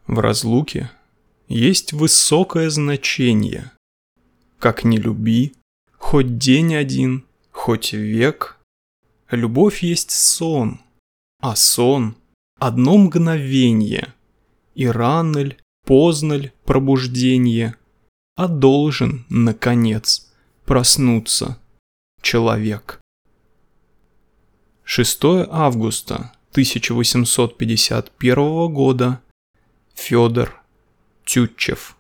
В разлуке есть высокое значение. Как ни люби, хоть день один, хоть век, любовь есть сон, а сон — одно мгновенье, и рано ль, поздно ль пробужденье, а должен, наконец, проснуться человек. 6 августа 1851 года. Федор Тютчев.